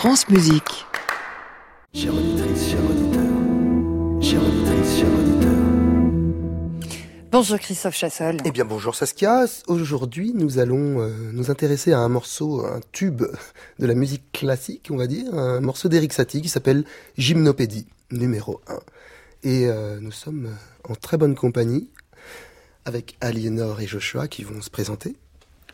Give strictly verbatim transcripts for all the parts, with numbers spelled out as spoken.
France Musique. Chère auditrice, chère auditeur, chère auditrice, chère auditeur. Bonjour Christophe Chassol. Eh bien bonjour Saskia, aujourd'hui nous allons euh, nous intéresser à un morceau, un tube de la musique classique on va dire, un morceau d'Erik Satie qui s'appelle Gymnopédie, numéro un. Et euh, nous sommes en très bonne compagnie avec Aliénor et Joshua qui vont se présenter. Aliénor ?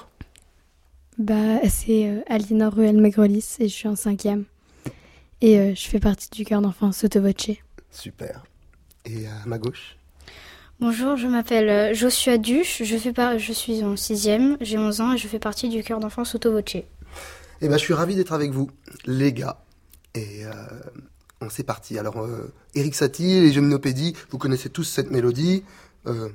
Bah, c'est euh, Aliénor Ruel-Megrelis et je suis en cinquième. Et euh, je fais partie du chœur d'enfants Sotto Voce. Super. Et à ma gauche ? Bonjour, je m'appelle Joshua Duche, je, fais par... je suis en sixième, j'ai onze ans et je fais partie du chœur d'enfants Sotto Voce. Eh ben, je suis ravi d'être avec vous, les gars. Et euh, on c'est parti. Alors, euh, Erik Satie, les Gymnopédies, vous connaissez tous cette mélodie. Euh...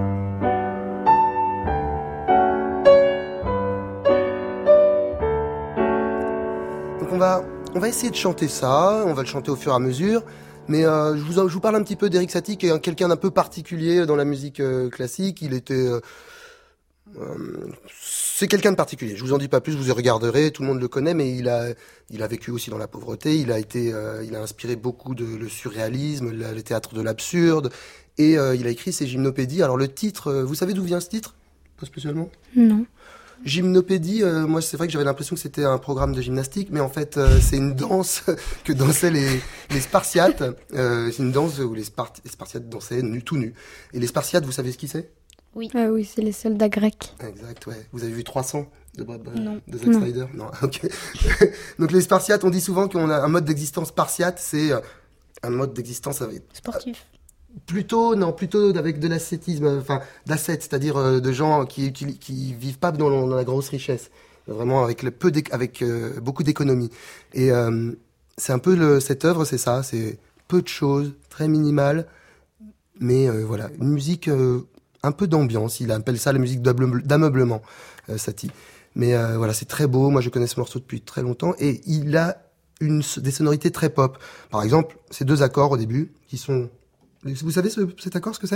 Donc on va, on va essayer de chanter ça, on va le chanter au fur et à mesure. Mais euh, je, vous, je vous parle un petit peu d'Erik Satie, qui est quelqu'un d'un peu particulier dans la musique euh, classique. Il était... Euh, euh, c'est quelqu'un de particulier. Je vous en dis pas plus, vous y regarderez, tout le monde le connaît, mais il a, il a vécu aussi dans la pauvreté. Il a été, euh, il a inspiré beaucoup de le surréalisme, le, le théâtre de l'absurde, et euh, il a écrit ses Gymnopédies. Alors le titre, euh, vous savez d'où vient ce titre ? Pas spécialement ? Non. Gymnopédie, euh, moi c'est vrai que j'avais l'impression que c'était un programme de gymnastique, mais en fait euh, c'est une danse que dansaient les, les Spartiates. Euh, c'est une danse où les, Spart- les Spartiates dansaient nu, tout nus. Et les Spartiates, vous savez ce qui c'est ? Oui. Ah oui, c'est les soldats grecs. Exact, ouais. Vous avez vu trois cents de, Bob, Non. de Zack Non. Snyder ? Non, ok. Donc les Spartiates, on dit souvent qu'on a un mode d'existence spartiate, c'est euh, un mode d'existence avec... Sportif. Plutôt, non, plutôt avec de l'ascétisme, enfin, d'ascètes, c'est-à-dire euh, de gens qui, qui, qui vivent pas dans, dans la grosse richesse, vraiment avec le peu, d'éc- avec euh, beaucoup d'économie. Et euh, c'est un peu le, cette œuvre, c'est ça, c'est peu de choses, très minimal, mais euh, voilà, une musique euh, un peu d'ambiance. Il appelle ça la musique d'ameuble- d'ameublement, euh, Satie. Mais euh, voilà, c'est très beau. Moi, je connais ce morceau depuis très longtemps, et il a une, des sonorités très pop. Par exemple, ces deux accords au début qui sont... Vous savez ce, cet accord, ce que c'est ?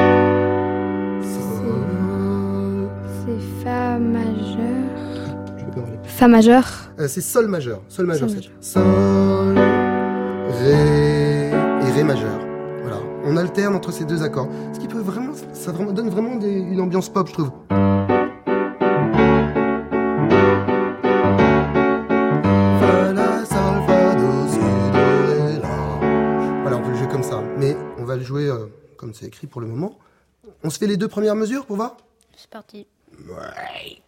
C'est Fa majeur. Je vais pas parler. Fa majeur. Euh, c'est Sol majeur. Sol majeur, Sol c'est Sol, Ré et Ré majeur. Voilà. On alterne entre ces deux accords. Ce qui peut vraiment, ça vraiment, donne vraiment des, une ambiance pop, je trouve. Fa, la, sol, fa, do, si, do, ré, la. Voilà, on peut le jouer comme ça. Mais on va le jouer euh, comme c'est écrit pour le moment. On se fait les deux premières mesures pour voir ? C'est parti. Ouais.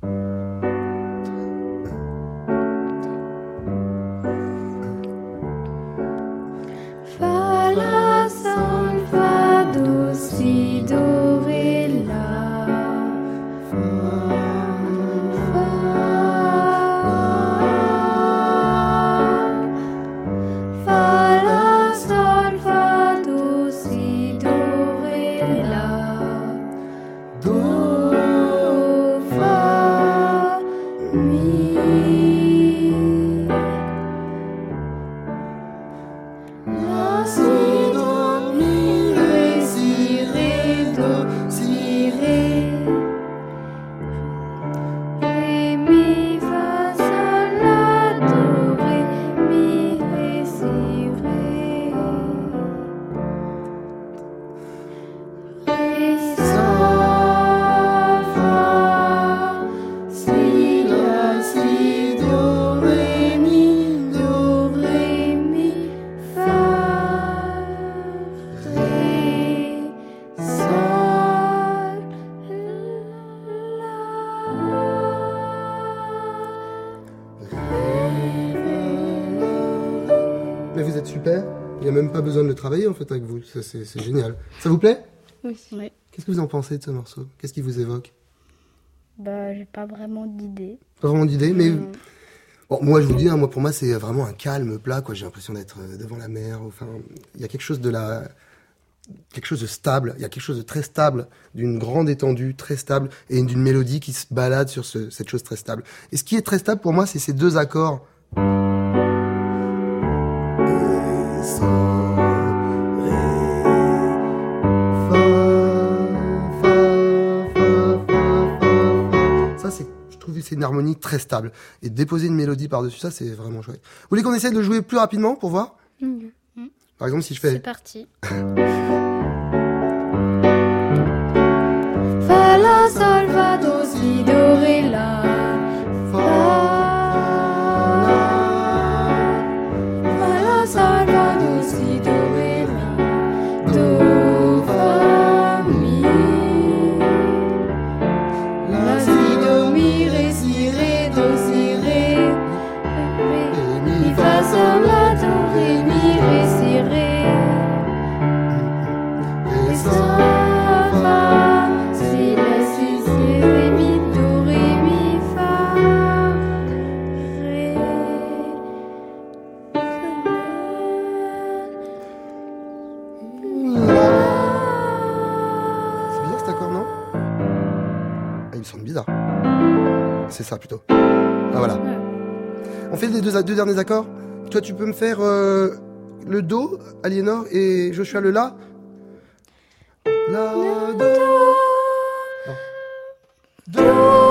Fa, la, sol, fa, do, si, do, ré, la. Fa, fa, la, sol, fa, do, si, do, ré, la. Do, fa, mi. La, si, do, mi, ré, si, ré, do, si, ré. Ré, mi, fa, sol, la, do, ré, mi, ré, si, ré. Ré, sol, fa, si, la, si, do, ré, mi, do, ré, mi, fa, ré, sol, Mais vous êtes super. Il n'y a même pas besoin de le travailler en fait avec vous. Ça, c'est, c'est génial. Ça vous plaît ? Oui. Qu'est-ce que vous en pensez de ce morceau ? Qu'est-ce qui vous évoque ? Bah, j'ai pas vraiment d'idée. Pas vraiment d'idée, mais Non. bon, moi je vous dis, hein, moi pour moi c'est vraiment un calme plat, quoi. J'ai l'impression d'être euh, devant la mer. Enfin, il y a quelque chose de la, quelque chose de stable. Il y a quelque chose de très stable, d'une grande étendue, très stable, et d'une mélodie qui se balade sur ce- cette chose très stable. Et ce qui est très stable pour moi, c'est ces deux accords. Et, sol, ré, fa, fa, fa, fa, fa, fa. Ça c'est, je trouve, c'est une harmonie harmonie très stable. Et déposer une mélodie par-dessus ça, c'est vraiment chouette. Vous voulez qu'on essaye de jouer plus rapidement pour voir? Mmh. Par exemple, si je fais... C'est parti. Fa, la, sol, fa, do, si, do, ré, la. Fa, fa, la, sol, fa, do, si, do, ré, la. Do, fa, mi. La, si, do, mi, ré, si, ré, do, si, ré. Ré, mi, fa, sol, la, do, ré, mi, ré, si, ré. Ré, sol, fa, si, la, si, si, ré, mi, do, ré, mi, fa, ré, C'est bizarre cet accord, non? Ah, il me semble bizarre. C'est ça plutôt. Ah voilà. On fait les deux, deux derniers accords. Toi, tu peux me faire euh, le Do, Aliénor, et Joshua le La. La, Do. Non. Do.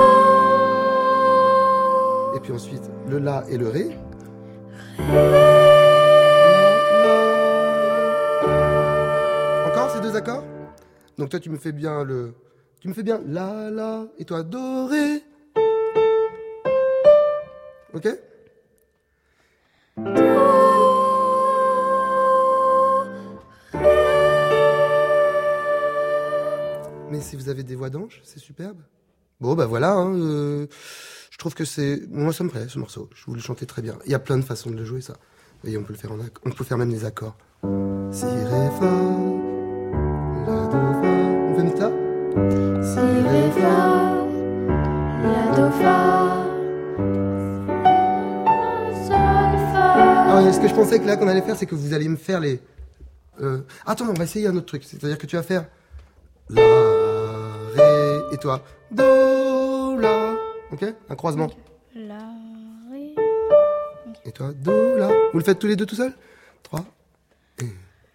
Et puis ensuite, le La et le Ré. Encore ces deux accords? Donc toi, tu me fais bien le... Tu me fais bien La, La, et toi, Do, Ré. Ok? Mais si vous avez des voix d'ange, c'est superbe. Bon, bah voilà, hein, euh, je trouve que c'est... Moi, ça me plaît, ce morceau. Je vous le chantais très bien. Il y a plein de façons de le jouer, ça. Vous voyez, on peut le faire en acc- on peut faire même les accords. Si, ré, fa, la, do, fa. On fait une ça? si, ré, fa, la, do, fa, sol, fa. Ah, ouais, ce que je pensais que là qu'on allait faire, c'est que vous alliez me faire les... Euh... Attends, on va essayer un autre truc. C'est-à-dire que tu vas faire... La, Ré, et toi, Do, La. Ok? Un croisement. La, ré. Et toi, Do, La. Vous le faites tous les deux tout seul? Trois. Et...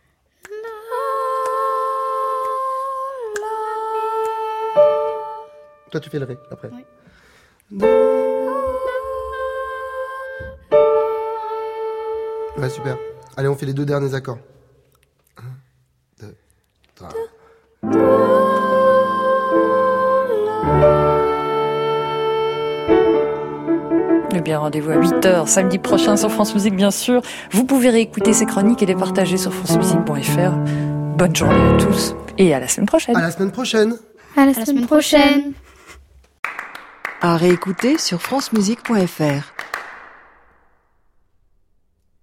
Toi, tu fais le Ré après. Oui. Do. Ouais, super. Allez, on fait les deux derniers accords. Un, deux, trois. Eh bien, rendez-vous à huit heures samedi prochain sur France Musique, bien sûr. Vous pouvez réécouter ces chroniques et les partager sur francemusique point f r. Bonne journée à tous et à la semaine prochaine. À la semaine prochaine. À la À la semaine prochaine. À réécouter sur francemusique point f r.